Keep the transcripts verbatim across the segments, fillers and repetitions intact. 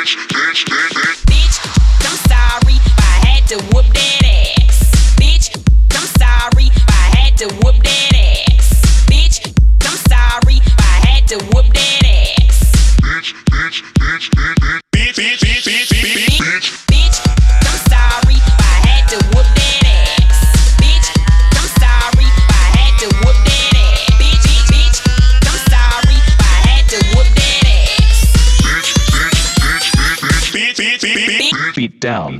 Bitch, I'm sorry, I had to whoop that ass. Bitch, I'm sorry, I had to whoop that ass. Bitch, I'm sorry, I had to whoop that ass. Bitch, bitch, bitch, bitch, bitch, bitch, bitch, bitch, bitch, bitch, I'm sorry, I had to whoop that ass. Bitch, I'm sorry, I had to whoop that ass. Bitch, bitch, I'm sorry, I had to whoop that ass. Bitch, bitch, bitch, bitch, bitch, bitch, bitch, Beat down.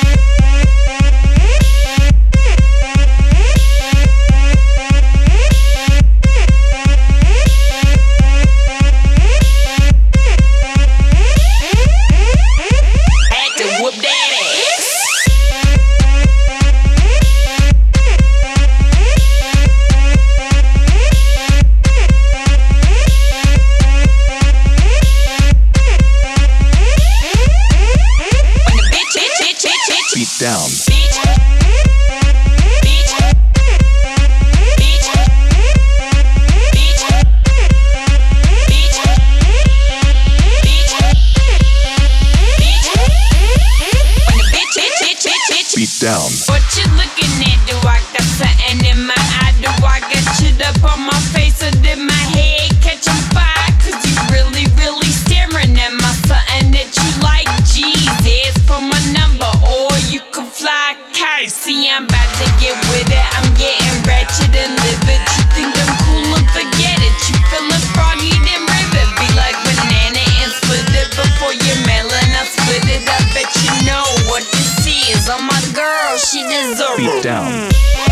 Beat down. Bitch, bitch, bitch, bitch, bitch, bitch, bitch. When the bitch, bitch, bitch, bitch, bitch. Beat down. What you looking at? Do I got something in my eye? Do I got shit up on my face? Or did my head catch on fire? Cause you really, really staring at my something that you like. Jesus, for my number, or you could fly kite. See, I'm about to get with it. I'm getting ratchet and livid. You think I'm cool and forget it. You feeling froggy, then ribbit. Be like banana and split it before you're melon. I split it. I bet you know what this is. Oh my girl, she deserves it. Beat down.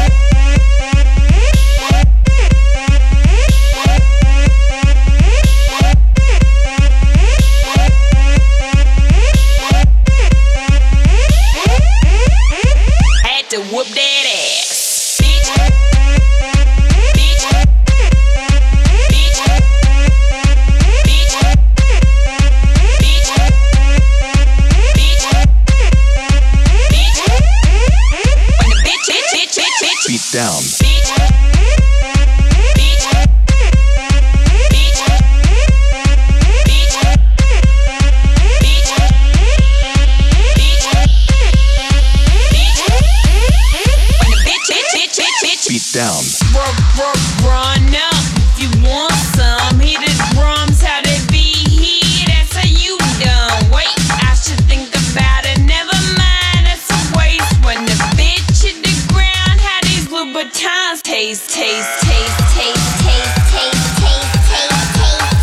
To whoop that ass. Bitch, bitch, bitch, bitch, bitch, bitch, bitch. When the bitch, bitch, bitch, bitch, bitch. Beat down. Bitch, bitch, bitch, bitch, bitch, bitch. Beat down. Run, run, run up if you want some. Hit the drums, how they be here. That's how you done. Wait, I should think about it. Never mind, that's a waste. When the bitch hit the ground, how these Louboutins taste, taste, taste, taste, taste, taste, taste, taste,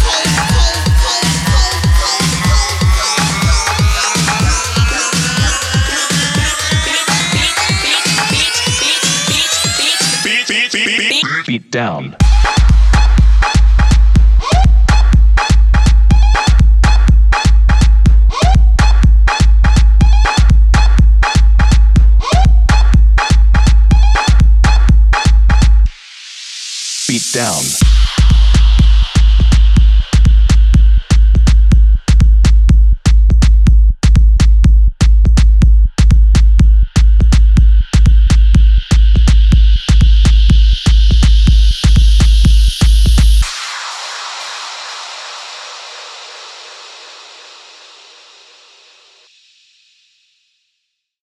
taste. Beat down. Beat down.